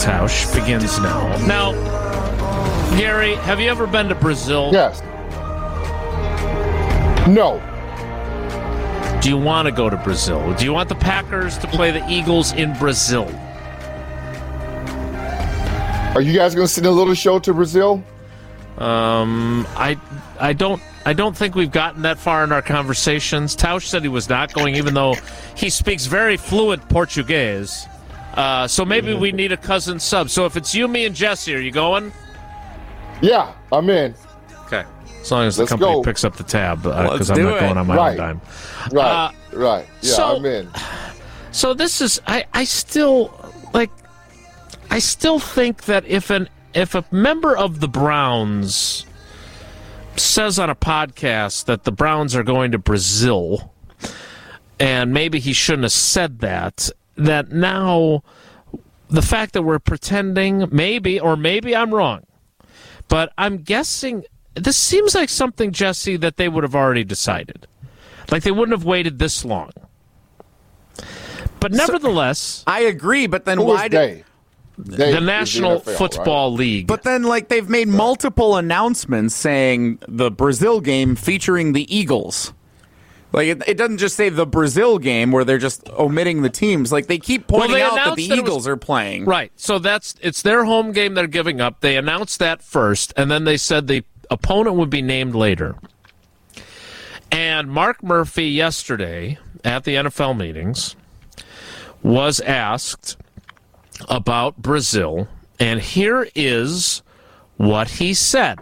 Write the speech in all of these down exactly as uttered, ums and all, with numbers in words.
Tausch begins now. Now, Gary, have you ever been to Brazil? Yes. No. Do you want to go to Brazil? Do you want the Packers to play the Eagles in Brazil? Are you guys going to send a little show to Brazil? Um, I, I don't, I don't think we've gotten that far in our conversations. Tausch said he was not going, even though he speaks very fluent Portuguese. Uh, so maybe we need a cousin sub. So if it's you, me, and Jesse, are you going? Yeah, I'm in. Okay. As long as the Let's company go. picks up the tab, because Let's I'm do not it. going on my Right. own dime. Right, Uh, right. Yeah, so- I'm in. So this is, I, I still, like, I still think that if an if a member of the Browns says on a podcast that the Browns are going to Brazil, and maybe he shouldn't have said that, that now the fact that we're pretending, maybe, or maybe I'm wrong, but I'm guessing this seems like something, Jesse, that they would have already decided. Like they wouldn't have waited this long. But nevertheless, I agree, but then Who why is did... they? They the is National N F L, Football right? League. But then, like, they've made multiple announcements saying the Brazil game featuring the Eagles. Like, it, it doesn't just say the Brazil game where they're just omitting the teams. Like, they keep pointing they out that announced the that it was- Eagles are playing. Right. So that's it's their home game they're giving up. They announced that first, and then they said the opponent would be named later. And Mark Murphy yesterday at the N F L meetings was asked about Brazil, and here is what he said.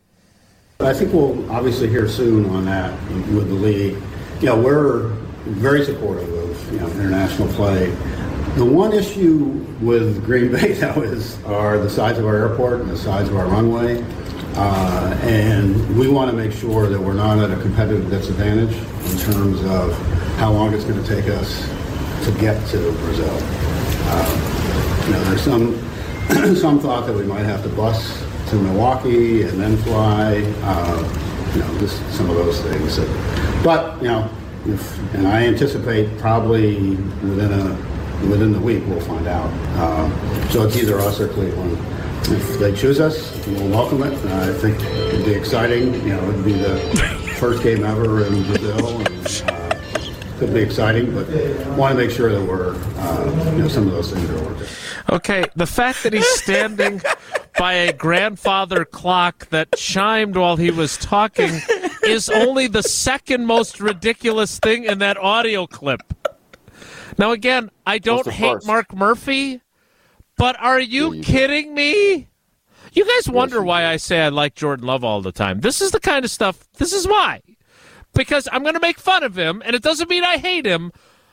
I think we'll obviously hear soon on that with the league. You know, we're very supportive of, you know, international play. The one issue with Green Bay, though, is are the size of our airport and the size of our runway. Uh, and we want to make sure that we're not at a competitive disadvantage in terms of how long it's going to take us to get to Brazil. Uh, you know, there's some some thought that we might have to bus to Milwaukee and then fly. Uh, you know, just some of those things. That, but you know, if, and I anticipate probably within a within the week we'll find out. Uh, so it's either us or Cleveland. If they choose us, we'll welcome it. Uh, I think it'd be exciting. You know, it'd be the first game ever in Brazil. And, uh, could be exciting, but want to make sure that we're, uh, you know, some of those things are working. Okay, the fact that he's standing by a grandfather clock that chimed while he was talking is only the second most ridiculous thing in that audio clip. Now, again, I don't the hate first? Mark Murphy, but are you Yeah, you kidding me? You guys wonder you why do. I say I like Jordan Love all the time. This is the kind of stuff, this is why. Because I'm going to make fun of him, and it doesn't mean I hate him,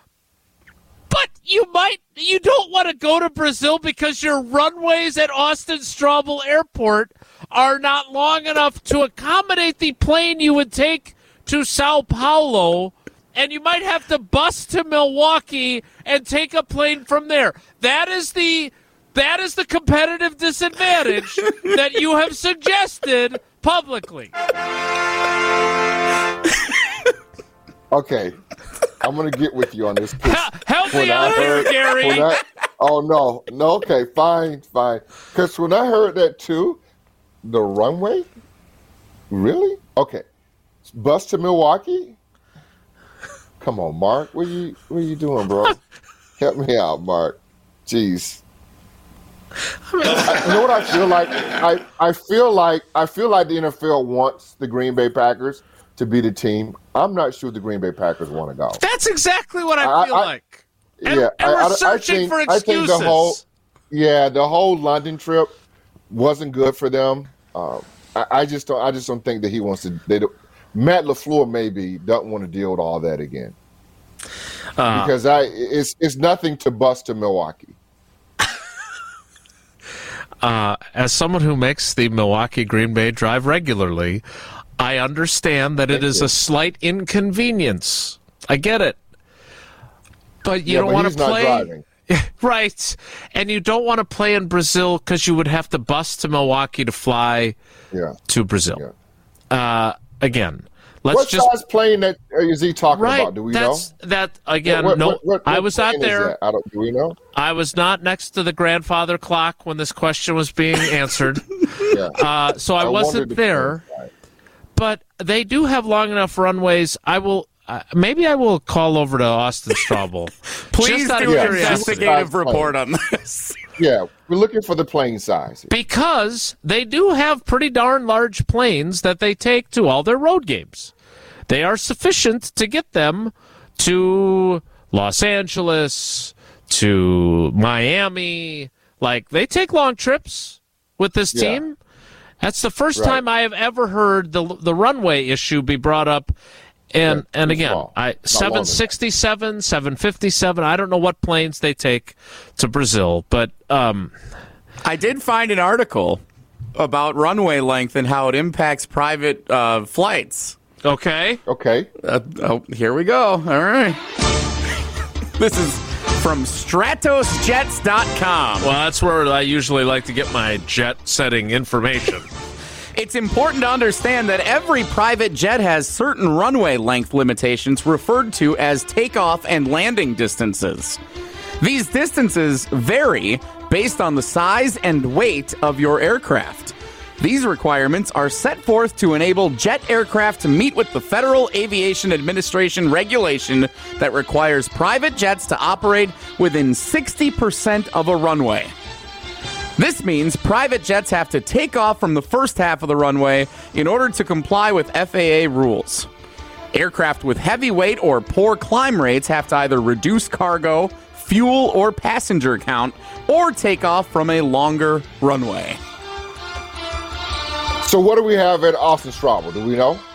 but you might, you don't want to go to Brazil because your runways at Austin Straubel Airport are not long enough to accommodate the plane you would take to Sao Paulo, and you might have to bus to Milwaukee and take a plane from there. That is the that is the competitive disadvantage that you have suggested publicly. Okay, I'm gonna get with you on this. 'cause Hel- Help when me I out here, heard- Gary. when I- oh no, no. Okay, fine, fine. Because when I heard that too, the runway. Really? Okay. Bus to Milwaukee. Come on, Mark. What you What are you doing, bro? Help me out, Mark. Jeez. I, you know what I feel like? I, I feel like I feel like the N F L wants the Green Bay Packers to be the team. I'm not sure the Green Bay Packers want to go. That's exactly what I feel I- I- like. And, yeah, and I- we're I- I searching think- for I excuses. think the whole, yeah, the whole London trip wasn't good for them. Um, I, I just don't. I just don't think that he wants to. They don't, Matt LaFleur maybe doesn't want to deal with all that again Uh, because I it's it's nothing to bust to Milwaukee. Uh, as someone who makes the Milwaukee Green Bay drive regularly, I understand that it is a slight inconvenience. I get it. But you Yeah, don't but want he's to not play. driving. Right. And you don't want to play in Brazil because you would have to bus to Milwaukee to fly Yeah. to Brazil. Yeah. Uh, again, Let's what just size plane that is he talking right. about? Do we that's, know? That again. What, no, what, what, what I was not plane is there. that? I don't, do we know? I was not next to the grandfather clock when this question was being answered, Yeah. uh, so I, I wasn't wondered there. if- But they do have long enough runways. I will. Uh, maybe I will call over to Austin Straubel. Please Just out do of an curiosity. investigative report on this. Yeah, we're looking for the plane size. Because they do have pretty darn large planes that they take to all their road games. They are sufficient to get them to Los Angeles, to Miami. Like, they take long trips with this Yeah. team. That's the first Right. time I have ever heard the the runway issue be brought up. And Yeah, and too again, small. I Not long seven sixty-seven, seven fifty-seven. I don't know what planes they take to Brazil, but um, I did find an article about runway length and how it impacts private uh, flights. okay. Okay. Uh, oh, here we go. All right. This is from stratos jets dot com. Well, that's where I usually like to get my jet setting information. It's important to understand that every private jet has certain runway length limitations referred to as takeoff and landing distances. These distances vary based on the size and weight of your aircraft. These requirements are set forth to enable jet aircraft to meet with the Federal Aviation Administration regulation that requires private jets to operate within sixty percent of a runway. This means private jets have to take off from the first half of the runway in order to comply with F A A rules. Aircraft with heavy weight or poor climb rates have to either reduce cargo, fuel, or passenger count, or take off from a longer runway. So what do we have at Austin Straubel? Do we know?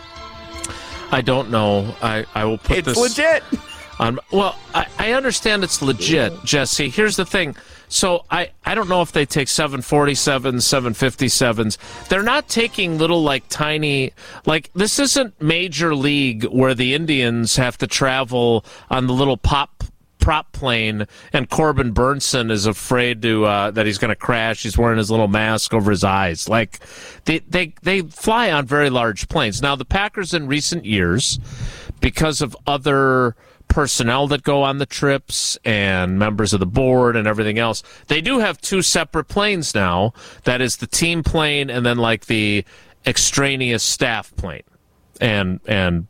I don't know. I, I will put It's this legit. on. Well, I, I understand it's legit, Jesse. Here's the thing. So I, I don't know if they take seven forty-sevens, seven fifty-sevens. They're not taking little, like, tiny, like, this isn't Major League where the Indians have to travel on the little pop prop plane and Corbin Burnson is afraid to uh, that he's going to crash. He's wearing his little mask over his eyes. Like, they, they, they fly on very large planes. Now, the Packers in recent years, because of other personnel that go on the trips and members of the board and everything else, they do have two separate planes now. That is the team plane and then like the extraneous staff plane and and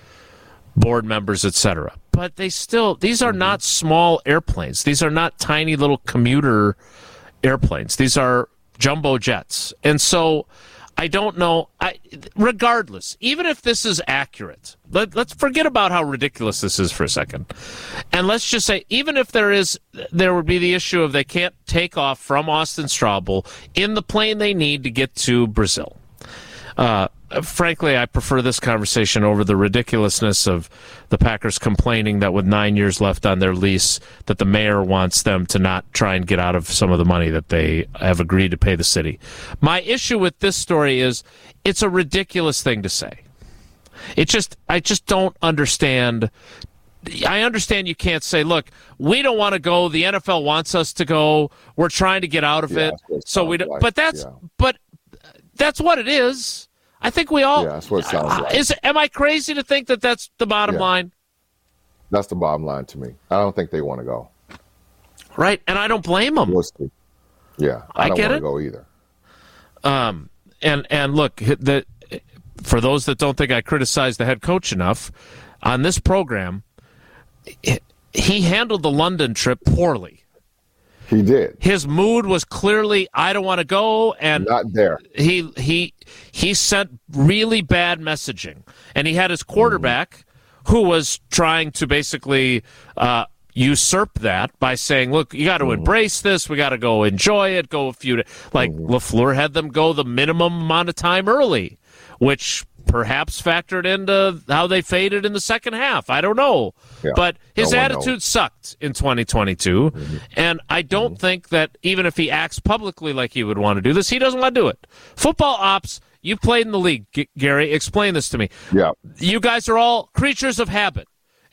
board members, et cetera. But they still, these are not small airplanes. These are not tiny little commuter airplanes. These are jumbo jets. And so I don't know. I, regardless, even if this is accurate, let, let's forget about how ridiculous this is for a second. And let's just say, even if there is, there would be the issue of they can't take off from Austin Straubel in the plane they need to get to Brazil. Uh, frankly, I prefer this conversation over the ridiculousness of the Packers complaining that with nine years left on their lease, that the mayor wants them to not try and get out of some of the money that they have agreed to pay the city. My issue with this story is it's a ridiculous thing to say. It just, I just don't understand. I understand you can't say, look, we don't want to go. The N F L wants us to go. We're trying to get out of Yeah, it. that's what it So we sounds don't, like, but that's, yeah. but that's what it is. I think we all. Yeah, that's what it sounds uh, like. Is am I crazy to think that that's the bottom Yeah. line? That's the bottom line to me. I don't think they want to go. Right, and I don't blame them. We'll see. Yeah, I, I don't get want it. to go either. Um, and and look, the for those that don't think I criticize the head coach enough on this program, he handled the London trip poorly. He did. His mood was clearly, I don't want to go, and Not there. he he he sent really bad messaging, and he had his quarterback who was trying to basically uh, usurp that by saying, "Look, you got to embrace this. We got to go enjoy it. Go a few days." Like LaFleur had them go the minimum amount of time early, which perhaps factored into how they faded in the second half. I don't know. Yeah. But his No one attitude knows. sucked in twenty twenty-two. Mm-hmm. And I don't think that even if he acts publicly like he would want to do this, he doesn't want to do it. Football ops, you played in the league, G- Gary. Explain this to me. Yeah. You guys are all creatures of habit.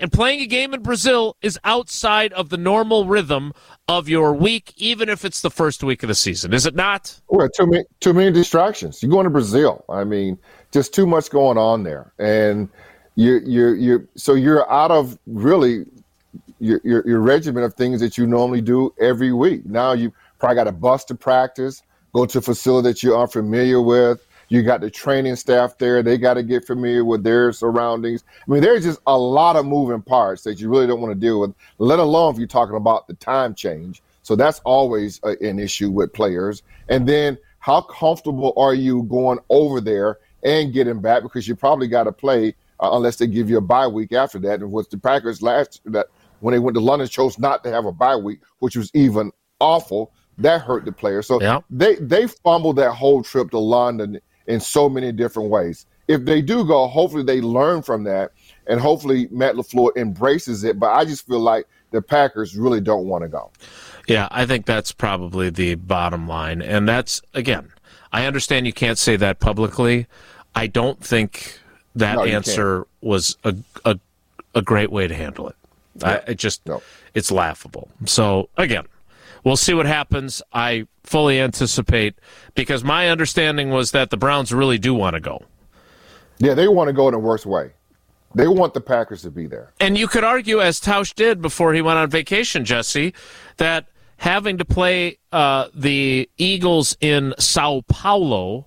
And playing a game in Brazil is outside of the normal rhythm of your week, even if it's the first week of the season. Is it not? Well, too many, too many distractions. You're going to Brazil. I mean, just too much going on there. And you you you so you're out of really your, your your regimen of things that you normally do every week. Now you probably got a bus to practice, go to a facility that you aren't familiar with. You got the training staff there. They got to get familiar with their surroundings. I mean, there's just a lot of moving parts that you really don't want to deal with, let alone if you're talking about the time change. So that's always a, an issue with players. And then how comfortable are you going over there and getting back? Because you probably got to play uh, unless they give you a bye week after that. And with the Packers last that when they went to London chose not to have a bye week, which was even awful. That hurt the players. So yeah. they, they fumbled that whole trip to London in so many different ways. If they do go, hopefully they learn from that, and hopefully Matt LaFleur embraces it. But I just feel like the Packers really don't want to go. Yeah, I think that's probably the bottom line. And that's, again, I understand you can't say that publicly. I don't think that no, answer was a, a a great way to handle it. No. I, it just, no. It's laughable. So, again, we'll see what happens. I fully anticipate, because my understanding was that the Browns really do want to go. Yeah, they want to go in the worst way. They want the Packers to be there. And you could argue, as Tausch did before he went on vacation, Jesse, that having to play uh, the Eagles in Sao Paulo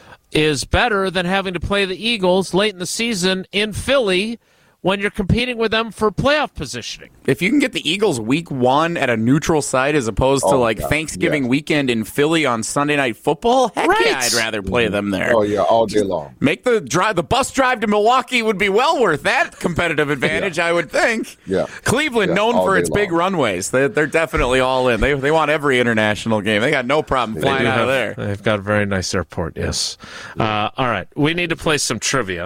is better than having to play the Eagles late in the season in Philly when you're competing with them for playoff positioning. If you can get the Eagles week one at a neutral site as opposed to oh, like God. Thanksgiving yes. weekend in Philly on Sunday Night Football, heck right. yeah, I'd rather play them there. Oh, yeah, all day long. Make the drive, the bus drive to Milwaukee would be well worth that competitive advantage, yeah. I would think. Yeah. Cleveland, yeah, known for its long. big runways. They're, they're definitely all in. They, they want every international game. They got no problem They flying do out have, of there. They've got a very nice airport, yes. Uh, all right, we need to play some trivia.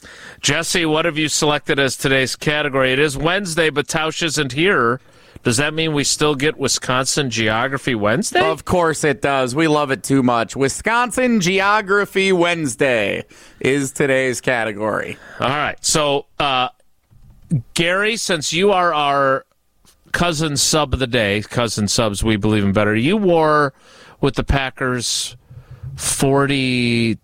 Jesse, what have you selected as today's category? It is Wednesday, but Tausch isn't here. Does that mean we still get Wisconsin Geography Wednesday? Of course it does. We love it too much. Wisconsin Geography Wednesday is today's category. All right. So, uh, Gary, since you are our cousin sub of the day, cousin subs, we believe in better, you wore with the Packers forty-two?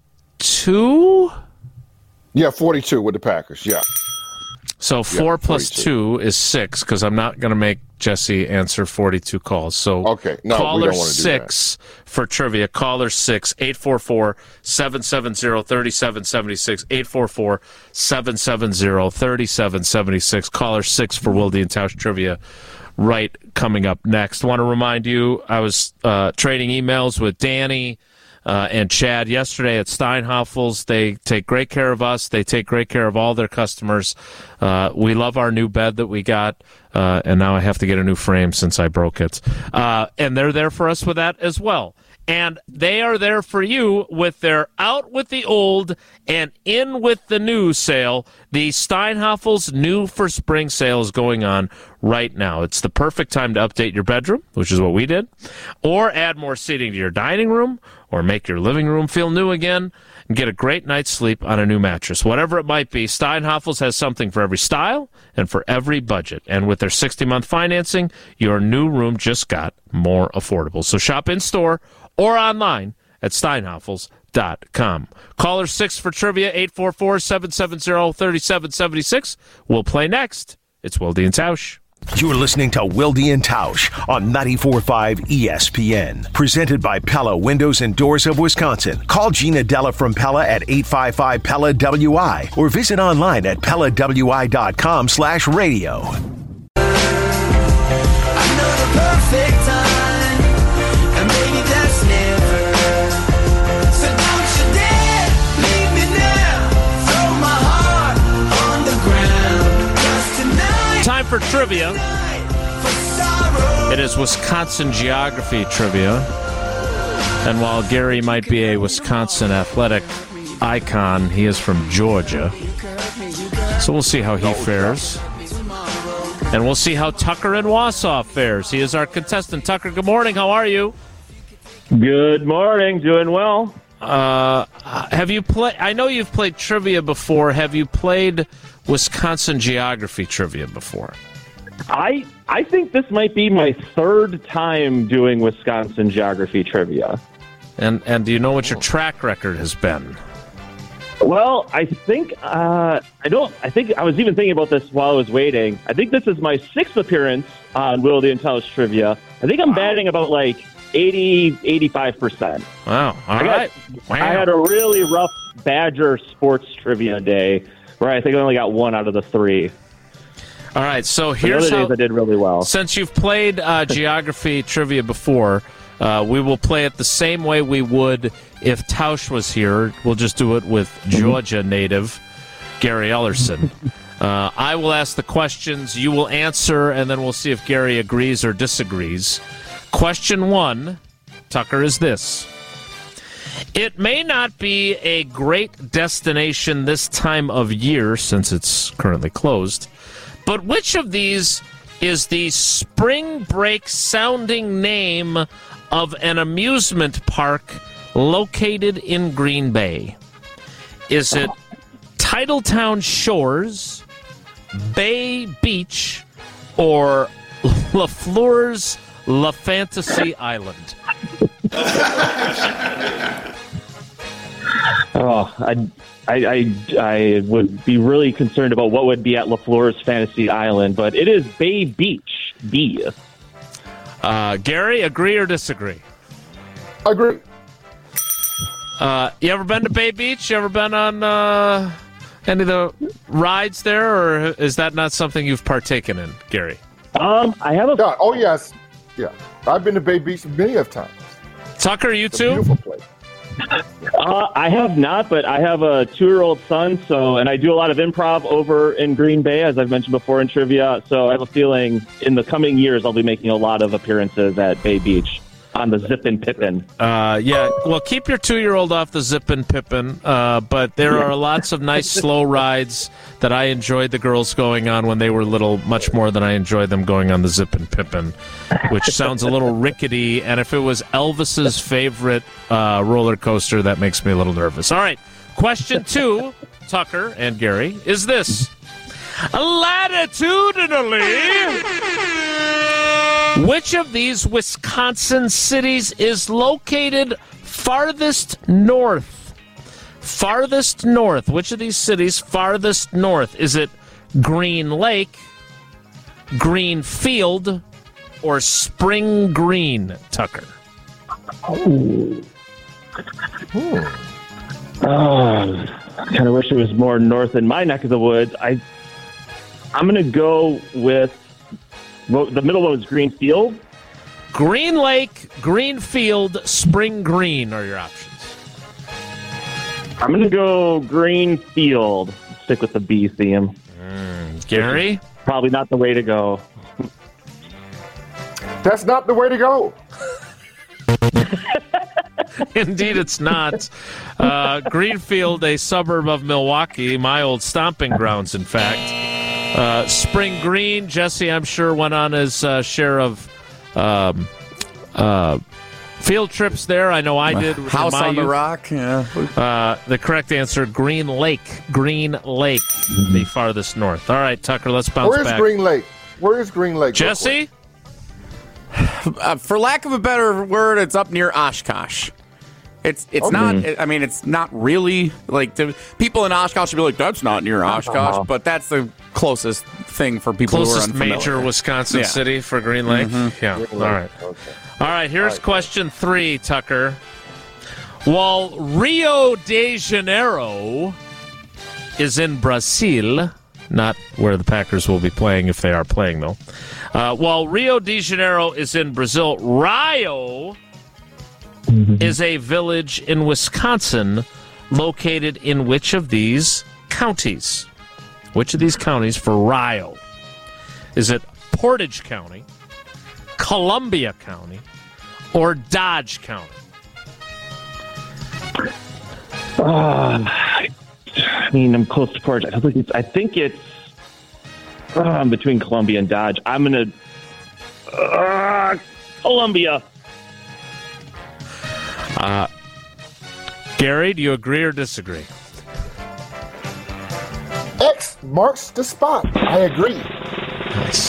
Yeah, forty-two with the Packers, yeah. So four yeah, plus two is six, because I'm not going to make Jesse answer forty-two calls. So okay. no, caller we don't want to do six that. For trivia. Caller six, eight four four, seven seven zero, three seven seven six, eight four four, seven seven zero, three seven seven six. Caller six for Wilde and Tausch trivia. Right, coming up next. Want to remind you, I was uh, trading emails with Danny Uh, and Chad yesterday at Steinhafels. They take great care of us. They take great care of all their customers. Uh, we love our new bed that we got, uh, and now I have to get a new frame since I broke it. Uh, and they're there for us with that as well. And they are there for you with their out with the old and in with the new sale. The Steinhafels new for spring sale is going on right now. It's the perfect time to update your bedroom, which is what we did, or add more seating to your dining room, or make your living room feel new again, and get a great night's sleep on a new mattress. Whatever it might be, Steinhafels has something for every style and for every budget. And with their sixty-month financing, your new room just got more affordable. So shop in-store or online at steinhafels dot com. Caller six for trivia, eight four four, seven seven zero, three seven seven six. We'll play next. It's Wilde and Tausch. You're listening to Wilde and Tausch on ninety-four point five E S P N. Presented by Pella Windows and Doors of Wisconsin. Call Gina Della from Pella at eight five five Pella W I or visit online at pella w i dot com slash radio. Another perfect time, and maybe that's never. So don't you dare leave me now. Throw my heart on the ground. Just tonight. Time for trivia. It is Wisconsin geography trivia. And while Gary might be a Wisconsin athletic icon, he is from Georgia. So we'll see how he fares. And we'll see how Tucker in Wausau fares. He is our contestant. Tucker, good morning. How are you? Good morning. Doing well. Uh, have you played? I know you've played trivia before. Have you played Wisconsin geography trivia before? I I think this might be my third time doing Wisconsin geography trivia. And and do you know what your track record has been? Well, I think uh, I don't. I think I was even thinking about this while I was waiting. I think this is my sixth appearance on Will the Intelligence Trivia. I think I'm wow. batting about like eighty, eighty-five percent. Wow! All I right. Got, wow. I had a really rough Badger sports trivia day where I think I only got one out of the three. All right. So But here's the other how. days I did really well. Since you've played uh, geography trivia before. Uh, we will play it the same way we would if Tausch was here. We'll just do it with Georgia native Gary Ellerson. Uh, I will ask the questions, you will answer, and then we'll see if Gary agrees or disagrees. Question one, Tucker, is this. It may not be a great destination this time of year, since it's currently closed, but which of these is the spring break sounding name of an amusement park located in Green Bay? Is it Titletown Shores, Bay Beach, or LaFleur's La Fantasy Island? Oh, I, I, I, I would be really concerned about what would be at LaFleur's Fantasy Island, but it is Bay Beach, B. Uh, Gary, agree or disagree? Agree. Uh, you ever been to Bay Beach? You ever been on uh, any of the rides there, or is that not something you've partaken in, Gary? Um, I have a. Yeah, oh, yes. Yeah. I've been to Bay Beach many of times. Tucker, you It's a too? beautiful place. Uh, I have not, but I have a two-year-old son, so and I do a lot of improv over in Green Bay, as I've mentioned before in trivia. So I have a feeling in the coming years I'll be making a lot of appearances at Bay Beach on the Zippin' Pippin. Uh, yeah, well, keep your two-year-old off the Zippin' Pippin, uh, but there are lots of nice slow rides that I enjoyed the girls going on when they were little, much more than I enjoyed them going on the Zippin' Pippin, which sounds a little rickety, and if it was Elvis's favorite uh, roller coaster, that makes me a little nervous. All right, question two, Tucker and Gary, is this. Latitudinally, which of these Wisconsin cities is located farthest north? Farthest north. Which of these cities farthest north? Is it Green Lake, Greenfield, or Spring Green, Tucker? Oh, I kind of wish it was more north in my neck of the woods. I, I'm going to go with well, the middle one was Greenfield. Green Lake, Greenfield, Spring Green are your options. I'm going to go Greenfield. Stick with the B theme. Mm, Gary? Probably not the way to go. That's not the way to go. Indeed, it's not. Uh, Greenfield, a suburb of Milwaukee, my old stomping grounds, in fact. Uh, Spring Green, Jesse, I'm sure, went on his uh, share of um, uh, field trips there. I know I did. House my on the youth. Rock. Yeah. Uh, the correct answer, Green Lake. Green Lake, the farthest north. All right, Tucker, let's bounce Where's back. Green Lake? Where is Green Lake? Jesse? Uh, for lack of a better word, it's up near Oshkosh. It's it's Okay. not. I mean, it's not really like the people in Oshkosh should be like, that's not near Oshkosh, Uh-huh. but that's the closest thing for people Closest who are unfamiliar. major Wisconsin Yeah. city for Green Lake? Yeah, all right. Okay. All right, here's All right. question three, Tucker. While Rio de Janeiro is in Brazil, not where the Packers will be playing if they are playing, though. Uh, while Rio de Janeiro is in Brazil, Rio is a village in Wisconsin located in which of these counties? Which of these counties for Rio? Is it Portage County, Columbia County, or Dodge County? Uh, I mean, I'm close to Portage. I think it's. I think it's uh, between Columbia and Dodge. I'm gonna uh, Columbia. Gary, do you agree or disagree? X marks the spot. I agree. Nice.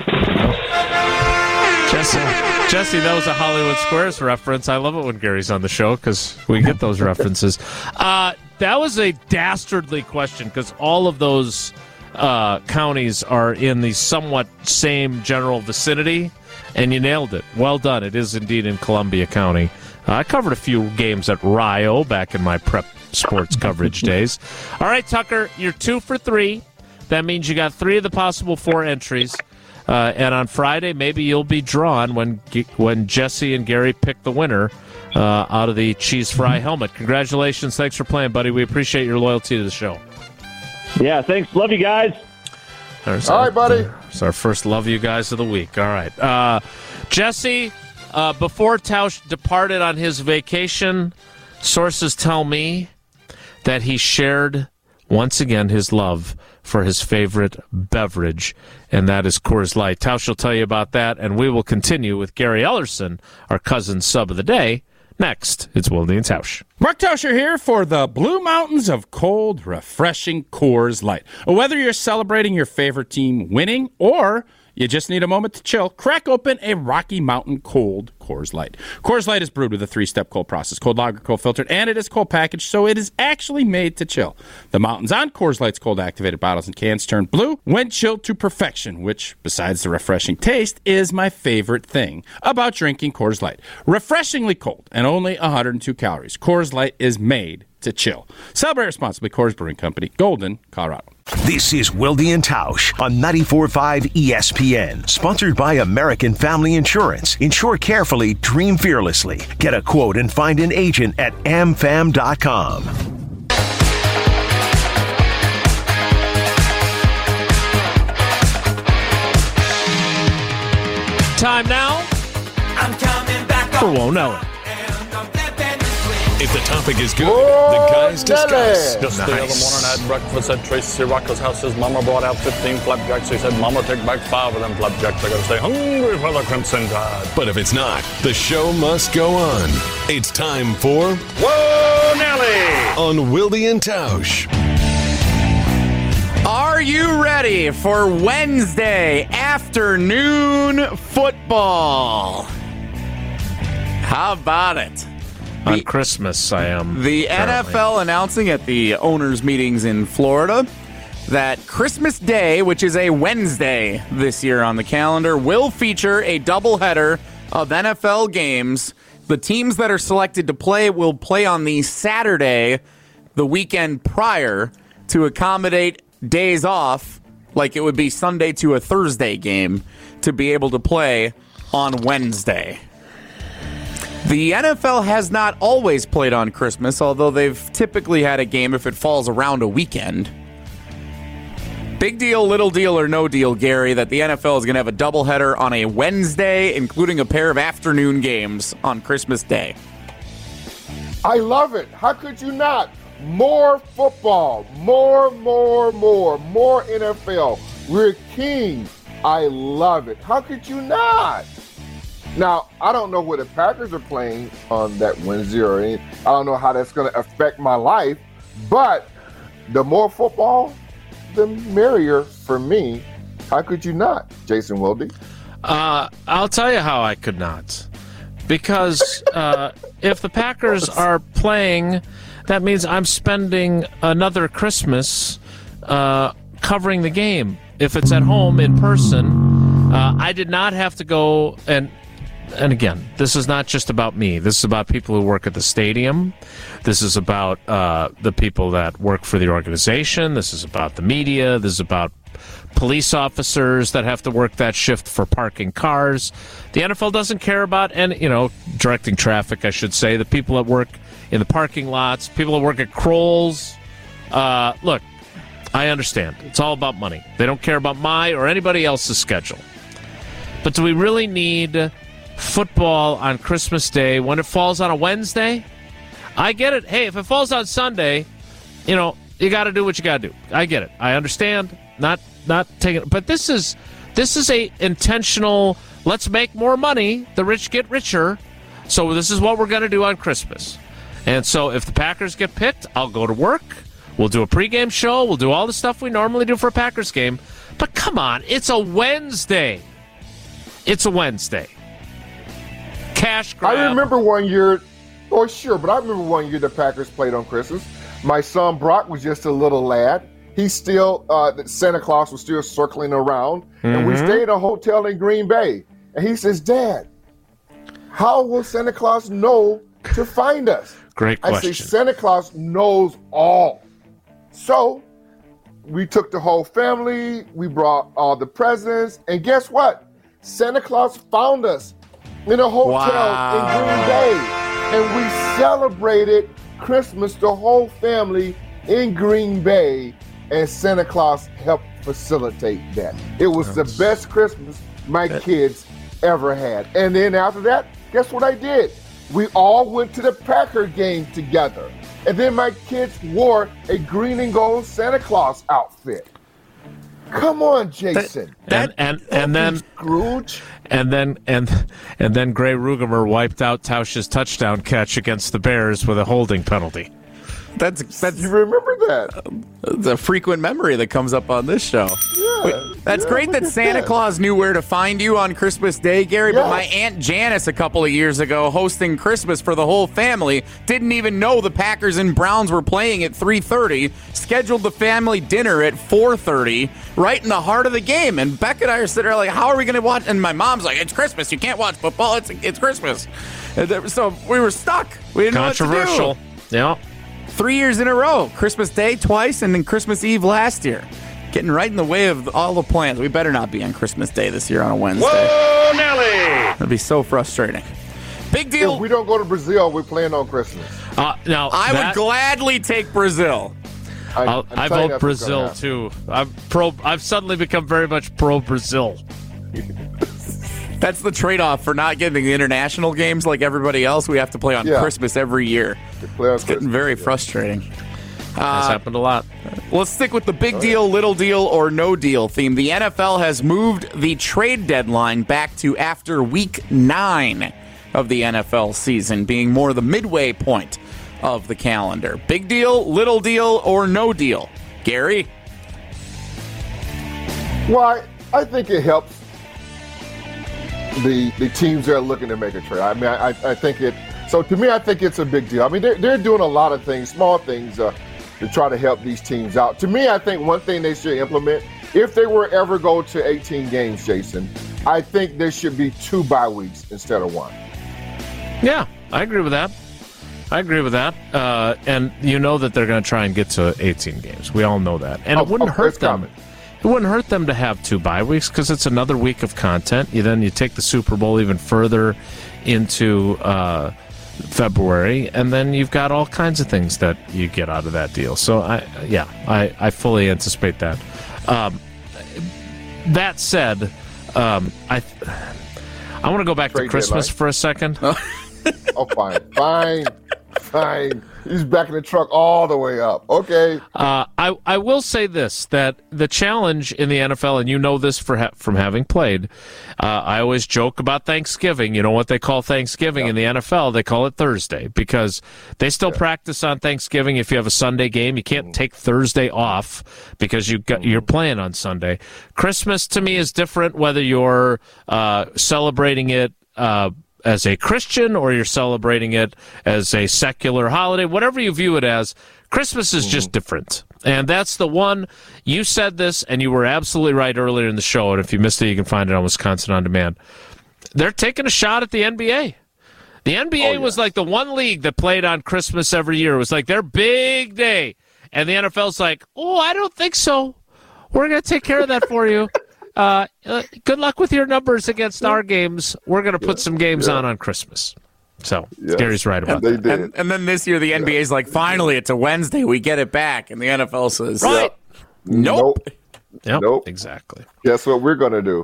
Jesse, Jesse, that was a Hollywood Squares reference. I love it when Gary's on the show because we get those references. Uh, that was a dastardly question because all of those uh, counties are in the somewhat same general vicinity, and you nailed it. Well done. It is indeed in Columbia County. Uh, I covered a few games at Rio back in my prep sports coverage days. All right, Tucker, you're two for three. That means you got three of the possible four entries. Uh, and on Friday, maybe you'll be drawn when when Jesse and Gary pick the winner uh, out of the cheese fry helmet. Congratulations. Thanks for playing, buddy. We appreciate your loyalty to the show. Yeah, thanks. Love you guys. There's All our, right, buddy. It's our first Love You Guys of the week. All right. Uh, Jesse, uh, before Tausch departed on his vacation, sources tell me that he shared, once again, his love for his favorite beverage, and that is Coors Light. Tausch will tell you about that, and we will continue with Gary Ellerson, our cousin sub of the day. Next, it's Wilde and Tausch. Mark Tauscher here for the Blue Mountains of cold, refreshing Coors Light. Whether you're celebrating your favorite team winning or you just need a moment to chill, crack open a Rocky Mountain Cold Coors Light. Coors Light is brewed with a three-step cold process, cold lager, cold filtered, and it is cold packaged, so it is actually made to chill. The mountains on Coors Light's cold activated bottles and cans turn blue when chilled to perfection, which, besides the refreshing taste, is my favorite thing about drinking Coors Light. Refreshingly cold and only one hundred two calories. Coors Light is made to chill. Celebrate responsibly. Coors Brewing Company, Golden, Colorado. This is Wilde and Tausch on ninety-four point five E S P N. Sponsored by American Family Insurance. Insure carefully, dream fearlessly. Get a quote and find an agent at a m fam dot com. Time now I'm coming back for Won't Know It. If the topic is good, Whoa, the guys discuss. Nelly. Just the other morning I had breakfast at Tracy Rocker's house. His mama brought out fifteen flapjacks. He said, Mama, take back five of them flapjacks. I gotta stay hungry for the Crimson Tide. But if it's not, the show must go on. It's time for Whoa, Nelly! On Wilde and Tausch. Are you ready for Wednesday afternoon football? How about it? On Christmas, I am. The apparently. N F L announcing at the owners' meetings in Florida that Christmas Day, which is a Wednesday this year on the calendar, will feature a doubleheader of N F L games. The teams that are selected to play will play on the Saturday, the weekend prior, to accommodate days off, like it would be Sunday to a Thursday game, to be able to play on Wednesday. The N F L has not always played on Christmas, although they've typically had a game if it falls around a weekend. Big deal, little deal, or no deal, Gary, that the N F L is going to have a doubleheader on a Wednesday, including a pair of afternoon games on Christmas Day. I love it. How could you not? More football. More, more, more. More N F L. We're kings. I love it. How could you not? Now, I don't know where the Packers are playing on that Wednesday or anything. I don't know how that's going to affect my life. But the more football, the merrier for me. How could you not, Jason Wilde? Uh, I'll tell you how I could not. Because uh, if the Packers are playing, that means I'm spending another Christmas uh, covering the game. If it's at home in person, uh, I did not have to go and... And again, this is not just about me. This is about people who work at the stadium. This is about uh, the people that work for the organization. This is about the media. This is about police officers that have to work that shift for parking cars. The N F L doesn't care about, and you know, directing traffic, I should say. The people that work in the parking lots, people that work at Kroll's. Uh, look, I understand. It's all about money. They don't care about my or anybody else's schedule. But do we really need football on Christmas Day when it falls on a Wednesday? I get it. Hey, if it falls on Sunday, you know, you got to do what you got to do. I get it. I understand. Not not taking it. But this is this is a intentional, let's make more money. The rich get richer. So this is what we're going to do on Christmas. And so if the Packers get picked, I'll go to work. We'll do a pregame show. We'll do all the stuff we normally do for a Packers game. But come on, it's a Wednesday. It's a Wednesday. Cash grab. I remember one year, oh sure, but I remember one year the Packers played on Christmas. My son Brock was just a little lad. He still, uh, Santa Claus was still circling around, mm-hmm. and we stayed in a hotel in Green Bay. And he says, Dad, how will Santa Claus know to find us? Great question. I say, Santa Claus knows all. So we took the whole family, we brought all the presents, and guess what? Santa Claus found us in a hotel wow. in Green Bay. And we celebrated Christmas, the whole family in Green Bay, and Santa Claus helped facilitate that. It was That's... the best Christmas my that... kids ever had. And then after that, guess what I did? We all went to the Packer game together. And then my kids wore a green and gold Santa Claus outfit. Come on, Jason. That, and and, and then Scrooge. And then and and then Gray Rugemer wiped out Tausch's touchdown catch against the Bears with a holding penalty. That's that's you remember that? It's a frequent memory that comes up on this show. Yeah, Wait, that's yeah, great that Santa that. Claus knew where to find you on Christmas Day, Gary. Yeah. But my Aunt Janice, a couple of years ago, hosting Christmas for the whole family, didn't even know the Packers and Browns were playing at three thirty. Scheduled the family dinner at four thirty, right in the heart of the game. And Beck and I are sitting there like, "How are we going to watch?" And my mom's like, "It's Christmas. You can't watch football. It's it's Christmas." So we were stuck. We didn't know what to do. Controversial. Yeah. Three years in a row. Christmas Day twice and then Christmas Eve last year. Getting right in the way of all the plans. We better not be on Christmas Day this year on a Wednesday. Whoa, Nelly! That'd be so frustrating. Big deal. If we don't go to Brazil, we're playing on Christmas. Uh, now I that, would gladly take Brazil. I, I'll, I vote Brazil, too. I'm pro. I've suddenly become very much pro-Brazil. That's the trade-off for not getting the international games like everybody else. We have to play on yeah. Christmas every year. Play on it's Christmas, getting very yeah. frustrating. Uh, That's happened a lot. Let's stick with the big deal, little deal, or no deal theme. The N F L has moved the trade deadline back to after week nine of the N F L season, being more the midway point of the calendar. Big deal, little deal, or no deal? Gary? Well, I, I think it helps the the teams that are looking to make a trade. I mean, I, I think it. So to me, I think it's a big deal. I mean, they're they're doing a lot of things, small things, uh, to try to help these teams out. To me, I think one thing they should implement, if they were ever go to eighteen games, Jason, I think there should be two bye weeks instead of one. Yeah, I agree with that. I agree with that. Uh, and you know that they're going to try and get to eighteen games. We all know that. And oh, it wouldn't oh, hurt them. Coming. It wouldn't hurt them to have two bye weeks because it's another week of content. You then you take the Super Bowl even further into uh, February, and then you've got all kinds of things that you get out of that deal. So, I yeah, I, I fully anticipate that. Um, that said, um, I I want to go back Trade to Christmas deadline. for a second. Oh, fine, fine, fine. He's backing the truck all the way up. Okay. Uh, I I will say this, that the challenge in the N F L, and you know this for ha- from having played, uh, I always joke about Thanksgiving. You know what they call Thanksgiving yeah. in the N F L? They call it Thursday because they still yeah. practice on Thanksgiving. If you have a Sunday game, you can't mm. take Thursday off because you got, you're playing on Sunday. Christmas to me is different whether you're uh, celebrating it uh, as a Christian or you're celebrating it as a secular holiday, whatever you view it as. Christmas is just different. And that's the one, you said this, and you were absolutely right earlier in the show, and if you missed it, you can find it on Wisconsin On Demand. They're taking a shot at the N B A. The N B A oh, yeah. was like the one league that played on Christmas every year. It was like their big day. And the N F L's like, oh, I don't think so. We're going to take care of that for you. Uh, uh, good luck with your numbers against our games. We're going to put yeah, some games yeah. on on Christmas. So, yes. Gary's right about and that. And, and then this year, the N B A's yeah. like, finally, it's a Wednesday. We get it back. And the N F L says, right. Nope. Nope. Yep, nope. Exactly. Guess what we're going to do?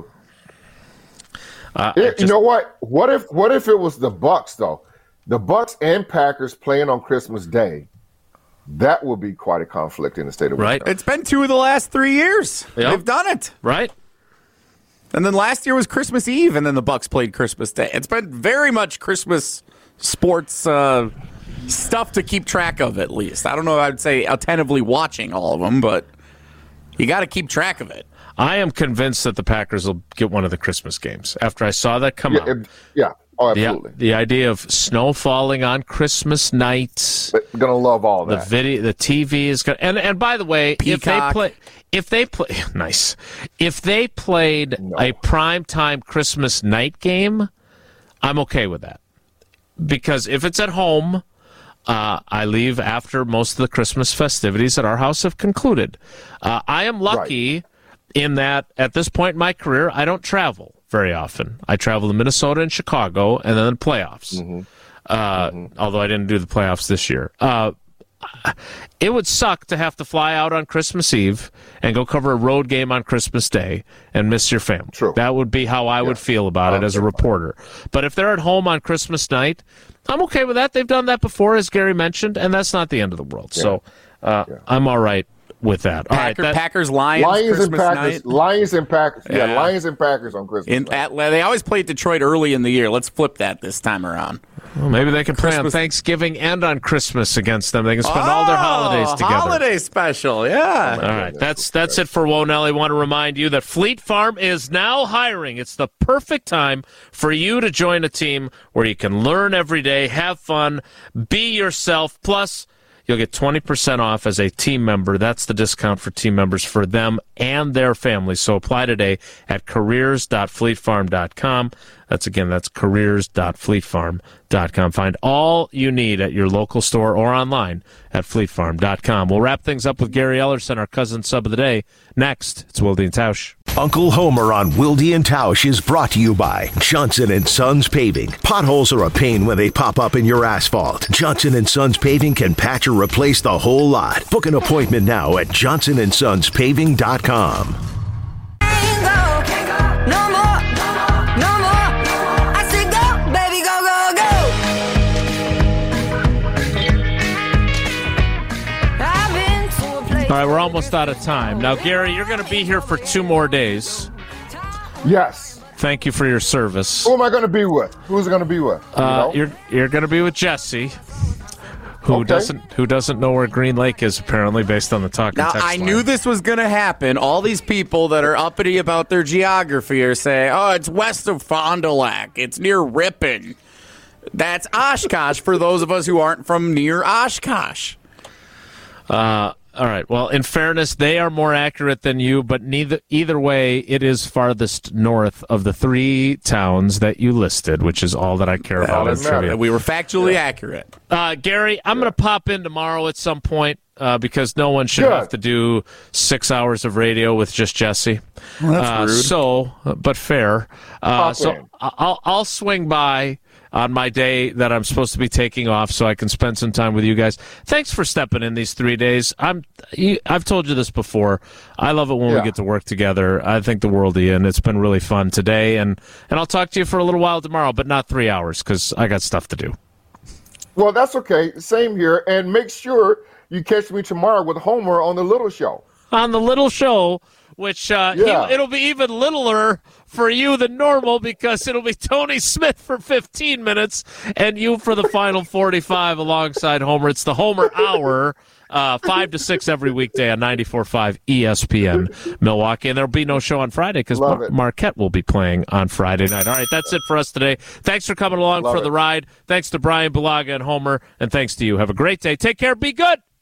Uh, it, just, you know what? What if What if it was the Bucks, though? The Bucks and Packers playing on Christmas Day. That would be quite a conflict in the state of Wisconsin. Right. It's been two of the last three years. Yep. They've done it. Right. And then last year was Christmas Eve, and then the Bucks played Christmas Day. It's been very much Christmas sports uh, stuff to keep track of at least. I don't know if I'd say attentively watching all of them, but you got to keep track of it. I am convinced that the Packers will get one of the Christmas games. After I saw that come Yeah, out. it- yeah. Oh, absolutely. The, the idea of snow falling on Christmas night. They're gonna love all The that. video, the T V is going. And and by the way, if they Peacock. play, if they play, nice. If they played No. a primetime Christmas night game, I'm okay with that. Because if it's at home, uh, I leave after most of the Christmas festivities at our house have concluded. Uh, I am lucky in that at this point in my career, I don't travel very often. I travel to Minnesota and Chicago, and then the playoffs. Mm-hmm. Uh, although I didn't do the playoffs this year. Uh, it would suck to have to fly out on Christmas Eve and go cover a road game on Christmas Day and miss your family. True. That would be how I would feel about it as a reporter. But if they're at home on Christmas night, I'm okay with that. They've done that before, as Gary mentioned, and that's not the end of the world. So uh, I'm all right with that. All right, Packer, that, Packers, Lions, Lions Christmas and Packers. night. Lions and Packers. Yeah, Yeah. Lions and Packers on Christmas. In, night. at, they always play Detroit early in the year. Let's flip that this time around. well, maybe they can play on Christmas- Thanksgiving and on Christmas against them. They can spend all their holidays Oh, together. Holiday special, yeah. All right, that's that's it for Wonelli. I want to remind you that Fleet Farm is now hiring. It's the perfect time for you to join a team where you can learn every day, have fun, be yourself. Plus, you'll get twenty percent off as a team member. That's the discount for team members for them and their families. So apply today at careers dot fleet farm dot com. That's again, that's careers dot fleet farm dot com. Find all you need at your local store or online at fleet farm dot com. We'll wrap things up with Gary Ellerson, our cousin sub of the day. Next, it's Wilde and Tausch. Uncle Homer on Wilde and Tausch is brought to you by Johnson and Sons Paving. Potholes are a pain when they pop up in your asphalt. Johnson and Sons Paving can patch or replace the whole lot. Book an appointment now at johnson and sons paving dot com. No more, no more. I said go, baby, go, go, go. I've been to a place. All right, we're almost out of time. Now, Gary, you're going to be here for two more days. Yes. Thank you for your service. Who am I going to be with? Who's it going to be with? You Uh, know? you're you're going to be with Jesse, who Okay. doesn't who doesn't know where Green Lake is, apparently, based on the talk. Now, and text I line. knew this was going to happen. All these people that are uppity about their geography are saying, oh, it's west of Fond du Lac. It's near Ripon. That's Oshkosh for those of us who aren't from near Oshkosh. Uh, all right. Well, in fairness, they are more accurate than you, but neither either way, it is farthest north of the three towns that you listed, which is all that I care about in doesn't matter. trivia. We were factually accurate. Uh, Gary, I'm going to pop in tomorrow at some point uh, because no one should Good. have to do six hours of radio with just Jesse. that's uh, rude. So, uh, but fair. Uh, Pop so in. I'll I'll swing by on my day that I'm supposed to be taking off, so I can spend some time with you guys. Thanks for stepping in these three days. I'm you, I've told you this before. I love it when we Yeah. get to work together. I think the world of you, and it's been really fun today. And and I'll talk to you for a little while tomorrow, but not three hours because I got stuff to do. Well, that's okay. Same here. And make sure you catch me tomorrow with Homer on the Little Show. On the little show, which uh, Yeah. he- it'll be even littler for you than normal because it'll be Tony Smith for fifteen minutes and you for the final forty-five alongside Homer. It's the Homer Hour, uh, five to six every weekday on ninety-four point five E S P N Milwaukee. And there'll be no show on Friday because Love Mar- it. Marquette will be playing on Friday night. All right, that's it for us today. Thanks for coming along Love for it. the ride. Thanks to Brian Balaga and Homer, and thanks to you. Have a great day. Take care. Be good.